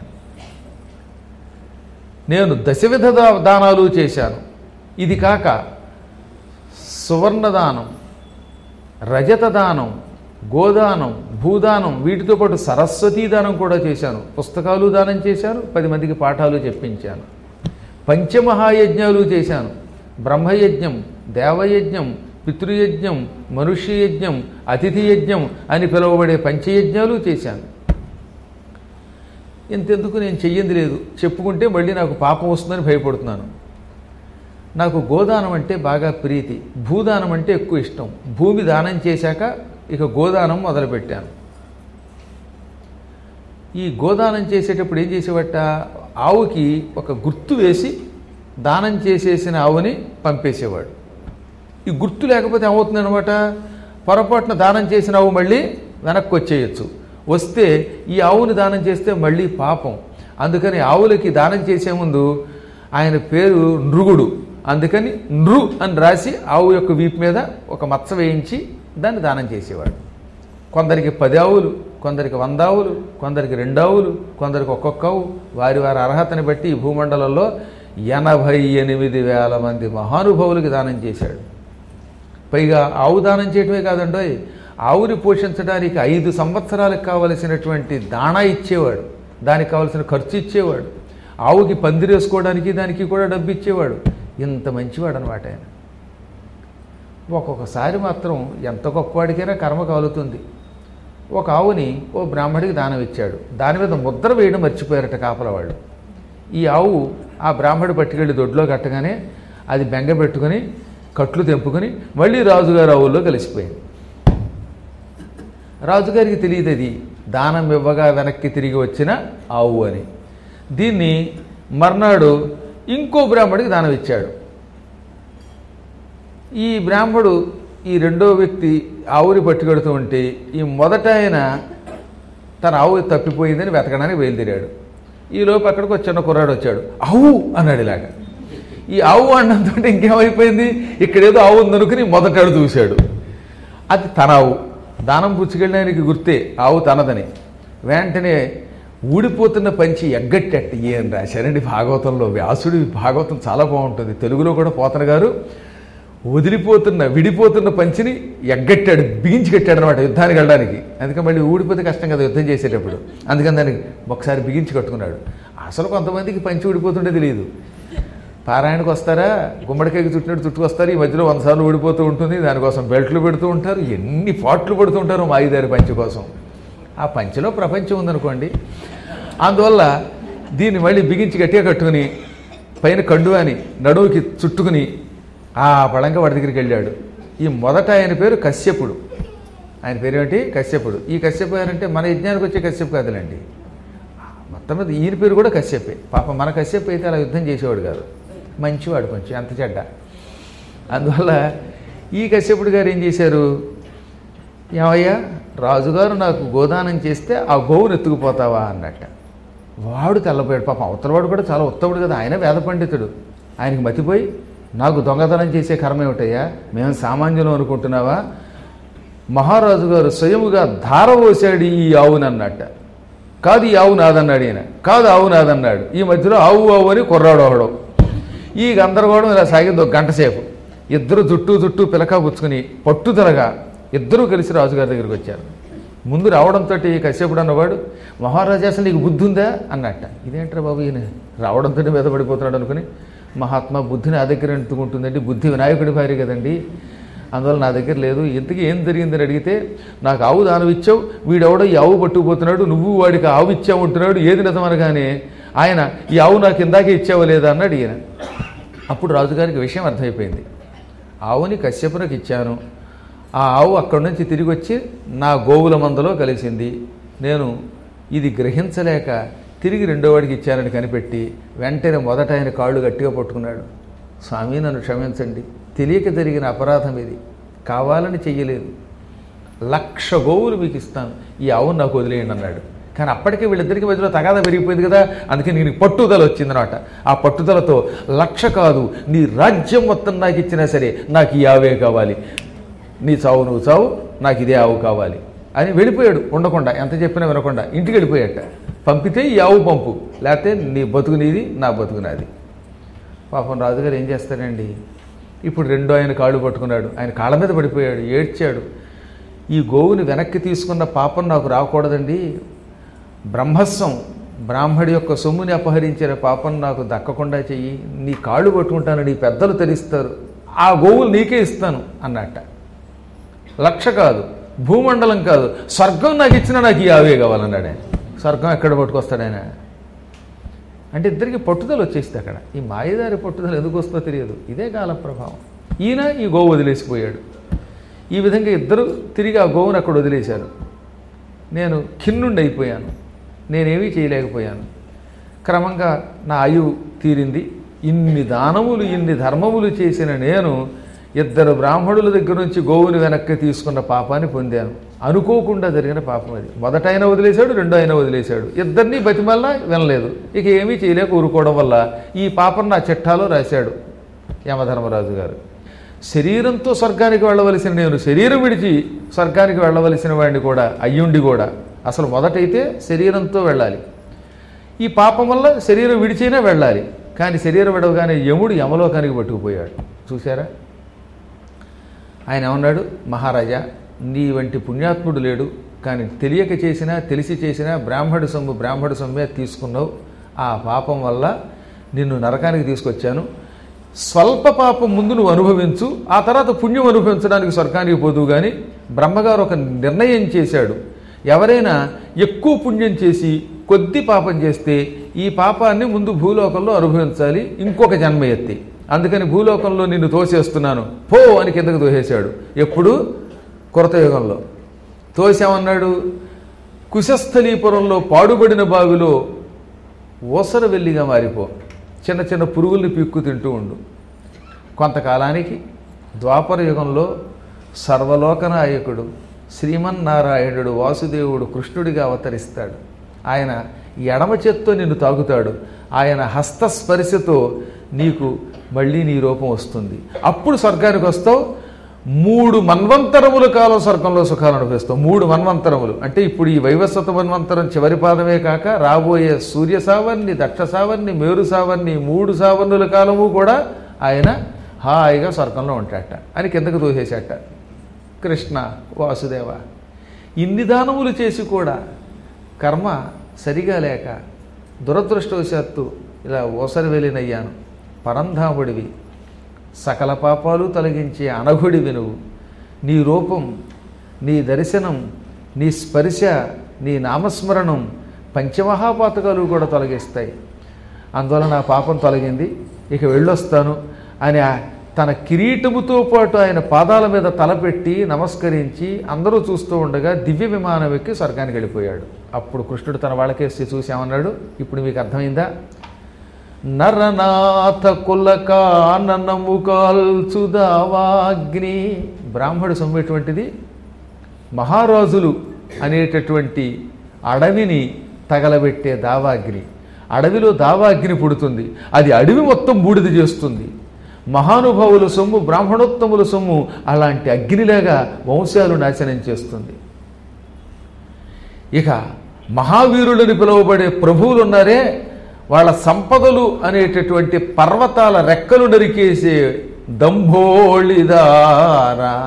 నేను దశవిధ దానాలు చేశాను. ఇది కాక సువర్ణదానం, రజత దానం, గోదానం, భూదానం, వీటితో పాటు సరస్వతీ దానం కూడా చేశాను. పుస్తకాలు దానం చేశాను, 10 మందికి పాఠాలు చెప్పించాను. పంచమహాయజ్ఞాలు చేశాను. బ్రహ్మయజ్ఞం, దేవయజ్ఞం, పితృయజ్ఞం, మనుష్యయజ్ఞం, అతిథి యజ్ఞం అని పిలువబడే పంచయజ్ఞాలు చేశాను. ఇంతెందుకు, నేను చెయ్యింది లేదు, చెప్పుకుంటే మళ్ళీ నాకు పాపం వస్తుందని భయపడుతున్నాను. నాకు గోదానం అంటే బాగా ప్రీతి, భూదానం అంటే ఎక్కువ ఇష్టం. భూమి దానం చేశాక ఇక గోదానం మొదలుపెట్టాను. ఈ గోదానం చేసేటప్పుడు ఏం చేసేవట, ఆవుకి ఒక గుర్తు వేసి దానం చేసేసిన ఆవుని పంపేసేవాడు. ఈ గుర్తు లేకపోతే ఏమవుతుంది అనమాట, పొరపాటున దానం చేసిన ఆవు మళ్ళీ వెనక్కి వచ్చేయచ్చు. వస్తే ఈ ఆవుని దానం చేస్తే మళ్ళీ పాపం. అందుకని ఆవులకి దానం చేసే ముందు ఆయన పేరు నృగుడు, అందుకని నృ అని రాసి ఆవు యొక్క వీపు మీద ఒక మచ్చ వేయించి దాన్ని దానం చేసేవాడు. కొందరికి 10 ఆవులు, కొందరికి 100 ఆవులు, కొందరికి 2 ఆవులు, కొందరికి ఒక్కొక్క ఆవు. వారి వారి అర్హతని బట్టి ఈ భూమండలంలో 88,000 మంది మహానుభావులకి దానం చేశాడు. పైగా ఆవు దానం చేయటమే కాదండోయ్, ఆవుని పోషించడానికి 5 సంవత్సరాలకు కావలసినటువంటి దాణా ఇచ్చేవాడు, దానికి కావలసిన ఖర్చు ఇచ్చేవాడు. ఆవుకి పందిరేసుకోవడానికి దానికి కూడా డబ్బు ఇచ్చేవాడు. ఇంత మంచివాడు అనమాట ఆయన. ఒక్కొక్కసారి మాత్రం ఎంత గొప్పవాడికైనా కర్మ కలుగుతుంది. ఒక ఆవుని ఓ బ్రాహ్మడికి దానం ఇచ్చాడు. దాని మీద ముద్ర వేయడం మర్చిపోయారట కాపల వాళ్ళు. ఈ ఆవు ఆ బ్రాహ్మడు పట్టుకెళ్ళి దొడ్లో కట్టగానే అది బెంగ పెట్టుకుని కట్లు తెంపుకొని మళ్ళీ రాజుగారి ఆవుల్లో కలిసిపోయింది. రాజుగారికి తెలియదు అది దానం ఇవ్వగా వెనక్కి తిరిగి వచ్చిన ఆవు అని. దీన్ని మర్నాడు ఇంకో బ్రాహ్మడికి దానం ఇచ్చాడు. ఈ బ్రాహ్మడు ఈ రెండో వ్యక్తి ఆవుని పట్టుకెడుతూ ఉంటే ఈ మొదట ఆయన తన ఆవు తప్పిపోయిందని వెతకడానికి బయలుదేరాడు. ఈలోపు అక్కడికి ఒక చిన్న కుర్రాడు వచ్చాడు. ఆవు అన్నాడు ఇలాగా. ఈ ఆవు అన్నంతో ఇంకేమైపోయింది, ఇక్కడేదో ఆవు ఉందనుకుని మొదటాడు చూశాడు. అది తన ఆవు. దానం పుచ్చుకెళ్ళడానికి గుర్తే ఆవు తనదని. వెంటనే ఊడిపోతున్న పంచి ఎగ్గట్టెట్ట ఏం రాశారండి భాగవతంలో. వ్యాసుడి భాగవతం చాలా బాగుంటుంది. తెలుగులో కూడా పోతన గారు విడిపోతున్న పంచిని ఎగ్గట్టాడు, బిగించి కట్టాడు అనమాట యుద్ధానికి వెళ్ళడానికి. అందుకని మళ్ళీ ఊడిపోతే కష్టం కదా యుద్ధం చేసేటప్పుడు. అందుకని దానికి ఒకసారి బిగించి కట్టుకున్నాడు. అసలు కొంతమందికి పంచి ఊడిపోతుంటే తెలియదు. పారాయణకు వస్తారా, గుమ్మడికాయకి చుట్టినట్టు చుట్టుకొస్తారు. ఈ మధ్యలో 100 సార్లు ఊడిపోతూ ఉంటుంది. దానికోసం బెల్ట్లు పెడుతూ ఉంటారు. ఎన్ని పాట్లు పడుతూ ఉంటారు మాయిదారి పంచి కోసం. ఆ పంచిలో ప్రపంచం ఉందనుకోండి. అందువల్ల దీన్ని మళ్ళీ బిగించి గట్టిగా కట్టుకుని పైన కండువాని నడువుకి చుట్టుకుని ఆ పడంగా వాడి దగ్గరికి వెళ్ళాడు. ఈ మొదట ఆయన పేరు కశ్యపుడు. ఆయన పేరు ఏమిటి? కశ్యపుడు. ఈ కశ్యపు అంటే మన యజ్ఞానికి వచ్చే కశ్యపు కాదులండి. మొత్తం మీద ఈయన పేరు కూడా కశ్యపే. పాప మన కశ్యపు అయితే అలా యుద్ధం చేసేవాడు కాదు, మంచివాడు కొంచెం, అంత చెడ్డ. అందువల్ల ఈ కశ్యపుడు గారు ఏం చేశారు, ఏమయ్యా రాజుగారు నాకు గోదానం చేస్తే ఆ గోవును ఎత్తుకుపోతావా అన్నట్ట. వాడు తెల్లపోయాడు. పాపం అవతలవాడు కూడా చాలా ఉత్తముడు కదా, ఆయన వేద పండితుడు. ఆయనకి మతిపోయి నాకు దొంగతనం చేసే కర్మ ఏమిటయ్యా, మేము సామాన్యులం అనుకుంటున్నావా, మహారాజు గారు స్వయముగా ధార పోసాడు ఈ ఆవుని అన్నట్ట. కాదు ఈ ఆవు నాదన్నాడు ఈయన, కాదు ఆవు నాదన్నాడు. ఈ మధ్యలో ఆవు ఆవు అని కుర్రాడు అవడం. ఈ గందరగోళం ఇలా సాగింది ఒక గంట సేపు. ఇద్దరు జుట్టు పిలక పుచ్చుకుని పట్టుదలగా ఇద్దరూ కలిసి రాజుగారి దగ్గరికి వచ్చారు. ముందు రావడంతో కశ్యపుడు అన్నవాడు, మహారాజా అసలు నీకు బుద్ధి ఉందా అన్నట్ట. ఇదేంట్రా బాబు ఈయన రావడంతో మీద పడిపోతున్నాడు అనుకుని, మహాత్మా బుద్ధి నా దగ్గర ఎందుకుంటుందండి, బుద్ధి వినాయకుడి భార్య కదండి, అందువల్ల నా దగ్గర లేదు. ఇంతకీ ఏం జరిగిందని అడిగితే, నాకు ఆవు దానం ఇచ్చావు, వీడెవడో ఈ ఆవు పట్టుకుపోతున్నాడు, నువ్వు వాడికి ఆవు ఇచ్చావు ఉంటున్నాడు, ఏది నిజమనగానే ఆయన ఈ ఆవు నాకు ఇందాకే ఇచ్చావా లేదా అన్నాడు ఈయన. అప్పుడు రాజుగారికి విషయం అర్థమైపోయింది. ఆవుని కశ్యపునికి ఇచ్చాను, ఆ ఆవు అక్కడి నుంచి తిరిగి వచ్చి నా గోవుల మందలో కలిసింది. నేను ఇది గ్రహించలేక తిరిగి రెండో వాడికి ఇచ్చానని కనిపెట్టి వెంటనే మొదట ఆయన కాళ్ళు గట్టిగా పట్టుకున్నాడు. స్వామి నన్ను క్షమించండి, తెలియక జరిగిన అపరాధం ఇది, కావాలని చెయ్యలేదు. 1,00,000 గోవులు మీకు ఇస్తాను, ఈ ఆవును నాకు వదిలేయండి అన్నాడు. కానీ అప్పటికే వీళ్ళిద్దరికి మధ్యలో తగాదా పెరిగిపోయింది కదా, అందుకే నీకు పట్టుదల వచ్చిందనమాట. ఆ పట్టుదలతో 1,00,000 కాదు, నీ రాజ్యం మొత్తం నాకు ఇచ్చినా సరే నాకు ఈ ఆవే కావాలి, నీ చావు నువ్వు చావు, నాకు ఇదే ఆవు కావాలి అని వెళ్ళిపోయాడు. ఉండకుండా ఎంత చెప్పినా వినకుండా ఇంటికి వెళ్ళిపోయాట. పంపితే ఈ ఆవు పంపు, లేకపోతే నీ బతుకు నీది, నా బతుకు నాది. పాపం రాజుగారు ఏం చేస్తాడండి, ఇప్పుడు రెండో ఆయన కాళ్ళు పట్టుకున్నాడు. ఆయన కాళ్ళ మీద పడిపోయాడు, ఏడ్చాడు. ఈ గోవుని వెనక్కి తీసుకున్న పాపం నాకు రాకూడదండి, బ్రహ్మస్వం బ్రాహ్మడి యొక్క సొమ్ముని అపహరించిన పాపం నాకు దక్కకుండా చెయ్యి, నీ కాళ్ళు పట్టుకుంటాను, నీ పెద్దలు తరిస్తారు, ఆ గోవులు నీకే ఇస్తాను అన్నట్ట. 1,00,000 కాదు, భూమండలం కాదు, స్వర్గం నాకు ఇచ్చినా నాకు ఈ ఆవే కావాలన్నాడు ఆయన. స్వర్గం ఎక్కడ పట్టుకొస్తాడు ఆయన అంటే ఇద్దరికి పట్టుదల వచ్చేస్తుంది అక్కడ. ఈ మాయదారి పట్టుదల ఎందుకు వస్తుందో తెలియదు, ఇదే కాల ప్రభావం. ఈయన ఈ గోవు వదిలేసిపోయాడు. ఈ విధంగా ఇద్దరు తిరిగి ఆ గోవును అక్కడ వదిలేశారు. నేను ఖిన్నుండి అయిపోయాను, నేనేమీ చేయలేకపోయాను. క్రమంగా నా ఆయువు తీరింది. ఇన్ని దానములు ఇన్ని ధర్మములు చేసిన నేను 2 బ్రాహ్మణుల దగ్గర నుంచి గోవుని వెనక్కి తీసుకున్న పాపాన్ని పొందాను. అనుకోకుండా జరిగిన పాపం అది. మొదట ఆయన వదిలేశాడు, రెండో ఆయన వదిలేశాడు. ఇద్దరినీ బతిమల్లా వినలేదు. ఇక ఏమీ చేయలేక ఊరుకోవడం వల్ల ఈ పాపం నా చిట్టాలో రాశాడు యమధర్మరాజు గారు. శరీరంతో స్వర్గానికి వెళ్ళవలసిన నేను శరీరం విడిచి స్వర్గానికి వెళ్ళవలసిన వాడిని కూడా అయ్యుండి కూడా, అసలు మొదటైతే శరీరంతో వెళ్ళాలి. ఈ పాపం వల్ల శరీరం విడిచైనా వెళ్ళాలి. కానీ శరీరం విడవగానే యముడు యమలోకానికి పట్టుకుపోయాడు. చూసారా? ఆయన ఏమన్నాడు, మహారాజా నీ వంటి పుణ్యాత్ముడు లేడు, కానీ తెలియక చేసినా తెలిసి చేసినా బ్రాహ్మడు సొమ్మే తీసుకున్నావు. ఆ పాపం వల్ల నిన్ను నరకానికి తీసుకొచ్చాను. స్వల్ప పాపం ముందు నువ్వు అనుభవించు, ఆ తర్వాత పుణ్యం అనుభవించడానికి స్వర్గానికి పోదువు. కానీ బ్రహ్మగారు ఒక నిర్ణయం చేశాడు, ఎవరైనా ఎక్కువ పుణ్యం చేసి కొద్ది పాపం చేస్తే ఈ పాపాన్ని ముందు భూలోకంలో అనుభవించాలి, ఇంకొక జన్మ ఎత్తి. అందుకని భూలోకంలో నిన్ను తోసేస్తున్నాను పో అని కిందకు తోసేశాడు. ఎప్పుడు? కృతయుగంలో. తోసామన్నాడు, కుశస్థలీపురంలో పాడుబడిన బావిలో ఓసర వెల్లిగా మారిపో, చిన్న చిన్న పురుగుల్ని పీక్కు తింటూ ఉండు. కొంతకాలానికి ద్వాపర యుగంలో సర్వలోకనాయకుడు శ్రీమన్నారాయణుడు వాసుదేవుడు కృష్ణుడిగా అవతరిస్తాడు. ఆయన ఎడమ చేత్తో నిన్ను తాగుతాడు, ఆయన హస్తస్పర్శతో నీకు మళ్ళీ నీ రూపం వస్తుంది. అప్పుడు స్వర్గానికి వస్తావు. 3 మన్వంతరముల కాలం స్వర్గంలో సుఖాలు అనుభవిస్తావు. 3 మన్వంతరములు అంటే ఇప్పుడు ఈ వైవస్వత మన్వంతరం చివరి పాదమే కాక రాబోయే సూర్య సావర్ణి, దక్ష సావర్ణి, మేరు సావర్ణి 3 సావర్ణుల కాలము కూడా ఆయన హాయిగా స్వర్గంలో ఉంటాడట అని కిందకు తోసేశాట. కృష్ణ వాసుదేవ, ఇన్ని దానములు చేసి కూడా కర్మ సరిగా లేక దురదృష్టవశాత్తు ఇలా ఓసరి వెళ్ళినయ్యాను. పరంధాముడివి, సకల పాపాలు తొలగించే అనఘుడివి నువ్వు. నీ రూపం, నీ దర్శనం, నీ స్పర్శ, నీ నామస్మరణం పంచమహాపాతకాలు కూడా తొలగిస్తాయి. అందువల్ల నా పాపం తొలగింది, ఇక వెళ్ళొస్తాను అని తన కిరీటముతో పాటు ఆయన పాదాల మీద తలపెట్టి నమస్కరించి అందరూ చూస్తూ ఉండగా దివ్య విమానం ఎక్కి స్వర్గానికి వెళ్ళిపోయాడు. అప్పుడు కృష్ణుడు తన వాళ్ళకేసి చూసామన్నాడు, ఇప్పుడు మీకు అర్థమైందా? నరనాథ కులకాననము కాల్చుదావాగ్ని. బ్రాహ్మడు సొమ్మేటువంటిది మహారాజులు అనేటటువంటి అడవిని తగలబెట్టే దావాగ్ని. అడవిలో దావాగ్ని పుడుతుంది, అది అడవి మొత్తం బూడిద చేస్తుంది. మహానుభావుల సొమ్ము, బ్రాహ్మణోత్తముల సొమ్ము అలాంటి అగ్నిలాగా వంశాలు నాశనం చేస్తుంది. ఇక మహావీరులని పిలువబడే ప్రభువులు ఉన్నారే, వాళ్ళ సంపదలు అనేటటువంటి పర్వతాల రెక్కలు నరికేసే దంభోళిదారా.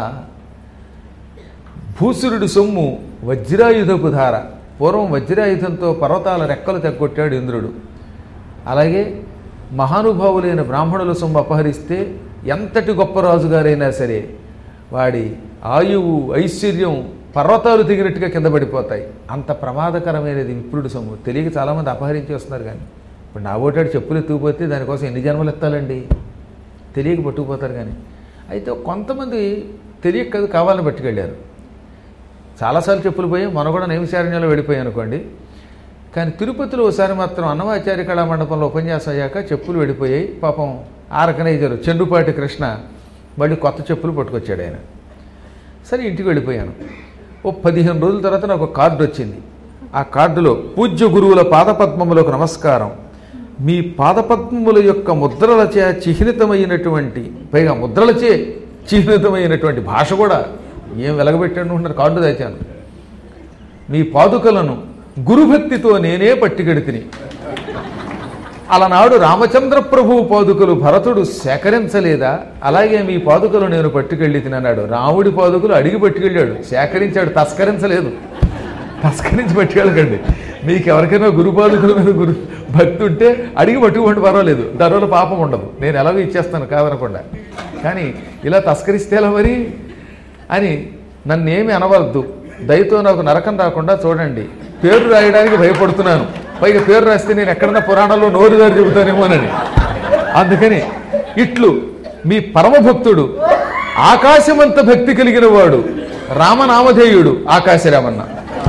భూసురుడి సొమ్ము వజ్రాయుధపు ధార. పూర్వం వజ్రాయుధంతో పర్వతాల రెక్కలు తెగ్గొట్టాడు ఇంద్రుడు. అలాగే మహానుభావులైన బ్రాహ్మణుల సొమ్ము అపహరిస్తే ఎంతటి గొప్ప రాజుగారైనా సరే వాడి ఆయువు, ఐశ్వర్యం పర్వతాలు దిగినట్టుగా కింద పడిపోతాయి. అంత ప్రమాదకరమైనది విప్రుడి సొమ్ము. తెలియక చాలామంది అపహరించేస్తున్నారు. కానీ ఇప్పుడు నా ఓటాడు చెప్పులు ఎత్తుకుపోతే దానికోసం ఎన్ని జన్మలు ఎత్తాలండి? తెలియక పట్టుకుపోతారు. కానీ అయితే కొంతమంది తెలియక కాదు, కావాలని పట్టుకెళ్ళారు. చాలాసార్లు చెప్పులు పోయి మన కూడా నైమిశారణ్యంలో వెళ్ళిపోయాయి అనుకోండి. కానీ తిరుపతిలో ఒకసారి మాత్రం అన్నమాచార్య కళామండపంలో ఉపన్యాసం అయ్యాక చెప్పులు వెళ్ళిపోయాయి. పాపం ఆర్గనైజరు చెండుపాటి కృష్ణ మళ్ళీ కొత్త చెప్పులు పట్టుకొచ్చాడు ఆయన. సరే ఇంటికి వెళ్ళిపోయాను. ఓ 15 రోజుల తర్వాత నాకు ఒక కార్డు వచ్చింది. ఆ కార్డులో పూజ్య గురువుల పాదపద్మములకు నమస్కారం, మీ పాదపద్మముల యొక్క ముద్రలచే చిహ్నితమైనటువంటి, పైగా ముద్రలచే చిహ్నితమైనటువంటి భాష కూడా ఏం వెలగబెట్టాడు అంటున్నారు. కార్డు దాచాను. మీ పాదుకలను గురుభక్తితో నేనే పట్టికెడితిని. అలనాడు రామచంద్ర ప్రభువు పాదుకలు భరతుడు సేకరించలేదా? అలాగే మీ పాదుకలు నేను పట్టుకెళ్ళి తినన్నాడు. రాముడి పాదుకలు అడిగి పట్టుకెళ్ళాడు, సేకరించాడు, తస్కరించలేదు. తస్కరించి పట్టుకెళ్ళకండి. మీకు ఎవరికైనా గురు పాదుకల మీద గురు భక్తి ఉంటే అడిగి పట్టుకోండి, పర్వాలేదు, దానివల్ల పాపం ఉండదు. నేను ఎలాగో ఇచ్చేస్తాను కాదనకుండా. కానీ ఇలా తస్కరిస్తే ఎలా మరి అని నన్నేమి అనవద్దు, దయతో నాకు నరకం రాకుండా చూడండి. పేరు రాయడానికి భయపడుతున్నాను, పైగా పేరు రాస్తే నేను ఎక్కడన్నా పురాణాల్లో నోరుదారి చెబుతానేమోనని. అందుకని ఇట్లు మీ పరమభక్తుడు, ఆకాశమంత భక్తి కలిగిన వాడు, రామనామధేయుడు ఆకాశరామన్న.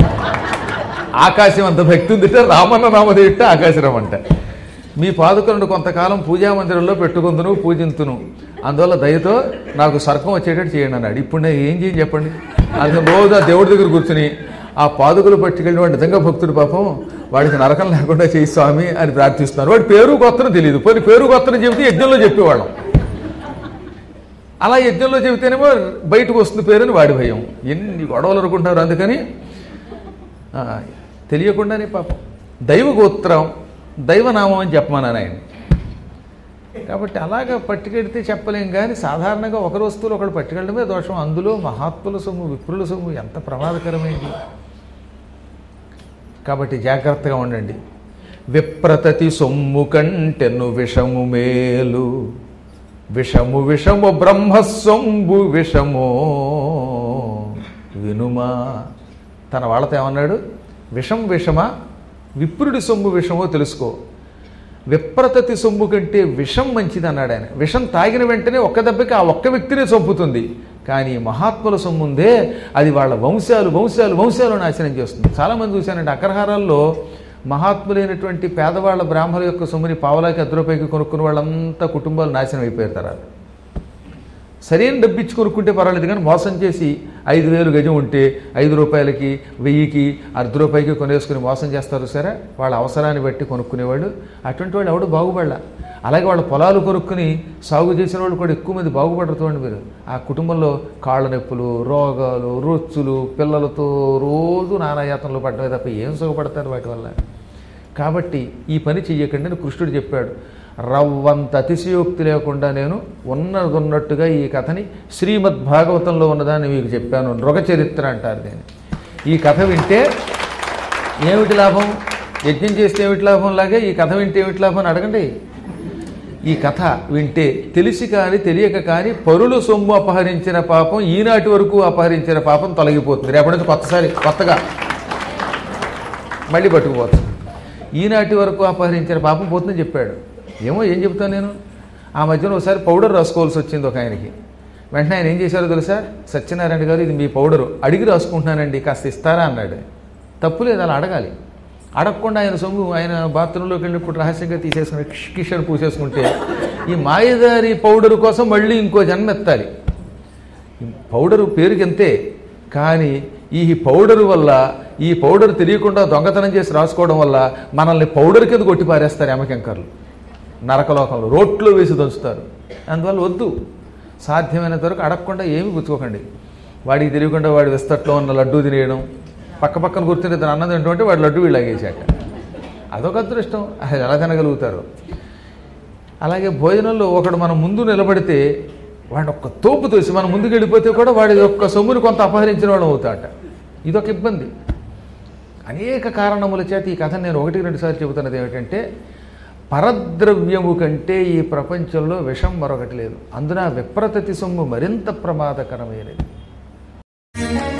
ఆకాశం అంత భక్తి ఉందిట, రామన్న నామధేయుట ఆకాశరామంట. మీ పాదుకలను కొంతకాలం పూజామందిరంలో పెట్టుకుందును, పూజింతును. అందువల్ల దయతో నాకు స్వర్గం వచ్చేటట్టు చేయండి అన్నాడు. ఇప్పుడు నేను ఏం చేయని చెప్పండి? అందుకని రోజు ఆ దేవుడి దగ్గర కూర్చుని ఆ పాదుకలు పట్టుకెళ్ళిన వాడు నిజంగా భక్తుడు, పాపం వాడికి నరకం లేకుండా చేయి స్వామి అని ప్రార్థిస్తున్నారు. వాడి పేరు గొత్తనం తెలియదు, పోనీ పేరు గొత్తనం చెబితే యజ్ఞంలో చెప్పేవాళ్ళం. అలా యజ్ఞంలో చెబితేనేమో బయటకు వస్తుంది పేరుని వాడి భయం. ఎన్ని గొడవలు అనుకుంటున్నారు. అందుకని తెలియకుండానే పాపం దైవగోత్రం, దైవనామం అని చెప్పమన్నాను ఆయన. కాబట్టి అలాగా పట్టుకెడితే చెప్పలేం. కానీ సాధారణంగా ఒకరి వస్తువులు ఒకడు పట్టుకెళ్ళడమే దోషం. అందులో మహాత్ముల సొమ్ము, విప్రుల సొమ్ము ఎంత ప్రమాదకరమైంది. కాబట్టి జాగ్రత్తగా ఉండండి. విప్రతతి సొమ్ము కంటెను విషము మేలు. విషము విషము బ్రహ్మస్సొంబు విషమో వినుమా. తన వాళ్ళతో ఏమన్నాడు? విషం విషమా, విప్రుడి సొమ్ము విషమో తెలుసుకో. విప్రతతి సొమ్ము కంటే విషం మంచిది అన్నాడు ఆయన. విషం తాగిన వెంటనే ఒక్క దెబ్బకి ఆ ఒక్క వ్యక్తినే చంపుతుంది. కానీ మహాత్ముల సొమ్ము ఉందే, అది వాళ్ళ వంశాలు వంశాలు వంశాలు నాశనం చేస్తుంది. చాలామంది చూశానంటే అగ్రహారాల్లో మహాత్ములైనటువంటి పేదవాళ్ళ బ్రాహ్మణుల యొక్క సొమ్ముని పావలాకి 10 రూపాయలకి కొనుక్కున్న వాళ్ళంతా కుటుంబాలు నాశనం అయిపోయారు. తర్వాత సరైన డబ్బు ఇచ్చి కొనుక్కుంటే పర్వాలేదు, కానీ మోసం చేసి 5,000 గజం ఉంటే 5 రూపాయలకి 1000కి 10 రూపాయలకి కొనేసుకుని మోసం చేస్తారు సరే. వాళ్ళ అవసరాన్ని బట్టి కొనుక్కునేవాళ్ళు. అటువంటి వాళ్ళు ఎవడు బాగుపడలా. అలాగే వాళ్ళ పొలాలు కొనుక్కుని సాగు చేసిన వాళ్ళు కూడా ఎక్కువ మంది బాగుపడుతుంది. మీరు ఆ కుటుంబంలో కాళ్ళ నొప్పులు, రోగాలు, రొచ్చులు, పిల్లలతో రోజు నానాయాతనలు పడ్డమే తప్ప ఏం సుఖపడతారు వాటి వల్ల. కాబట్టి ఈ పని చెయ్యకండి అని కృష్ణుడు చెప్పాడు. రవ్వంత అతిశయోక్తి లేకుండా నేను ఉన్నట్టుగా ఈ కథని శ్రీమద్భాగవతంలో ఉన్నదాన్ని మీకు చెప్పాను. నృగచరిత్ర అంటారు దీన్ని. ఈ కథ వింటే ఏమిటి లాభం? యజ్ఞం చేస్తే ఏమిటి లాభం లాగే ఈ కథ వింటే ఏమిటి లాభం అని అడగండి. ఈ కథ వింటే తెలిసి కానీ తెలియక కానీ పరుల సొమ్ము అపహరించిన పాపం, ఈనాటి వరకు అపహరించిన పాపం తొలగిపోతుంది. రేపటి నుంచి కొత్తగా మళ్ళీ పట్టుకుపోతుంది. ఈనాటి వరకు అపహరించిన పాపం పోతుందని చెప్పాడు. ఏమో ఏం చెప్తాను నేను. ఆ మధ్యన ఒకసారి పౌడర్ రాసుకోవాల్సి వచ్చింది ఒక ఆయనకి. వెంటనే ఆయన ఏం చేశారో తెలుసా? సత్యనారాయణ గారు, ఇది మీ పౌడరు అడిగి రాసుకుంటున్నానండి, కాస్త ఇస్తారా అన్నాడు. తప్పు లేదు, అలా అడగాలి. అడగకుండా ఆయన సొమ్ము ఆయన బాత్రూంలోకి వెళ్ళినప్పుడు రహస్యంగా తీసేసుకుని కిషన్ పూసేసుకుంటే ఈ మాయదారి పౌడరు కోసం మళ్ళీ ఇంకో జన్మ ఎత్తాలి. పౌడరు పేరుకి ఎంతే, కానీ ఈ పౌడరు వల్ల, ఈ పౌడర్ తెలియకుండా దొంగతనం చేసి రాసుకోవడం వల్ల మనల్ని పౌడర్ కింద కొట్టి పారేస్తారు యమకెంకర్లు. నరకలోకంలో రోట్లో వేసి దంచుతారు. అందువల్ల వద్దు, సాధ్యమైనంత వరకు అడగకుండా ఏమీ పుచ్చుకోకండి. వాడికి తెలియకుండా వాడి విస్తట్లో ఉన్న లడ్డూ తినేయడం, పక్కన కూర్చుని ఇతను అన్నది ఏంటంటే వాడు లడ్డు వీళ్ళగేసాక, అదొక అదృష్టం. అది ఎలా తినగలుగుతారు? అలాగే భోజనంలో ఒకడు మనం ముందు నిలబడితే వాడిని ఒక్క తోపు తోసి మనం ముందుకు వెళ్ళిపోతే కూడా వాడి యొక్క సొమ్ముని కొంత అపహరించిన వాడు అవుతాట. ఇదొక ఇబ్బంది. అనేక కారణముల చేత ఈ కథ నేను 1-2 సార్లు చెబుతున్నది ఏమిటంటే, పరద్రవ్యము కంటే ఈ ప్రపంచంలో విషం మరొకటి లేదు. అందున విప్రతతి సొమ్ము మరింత ప్రమాదకరమైనది.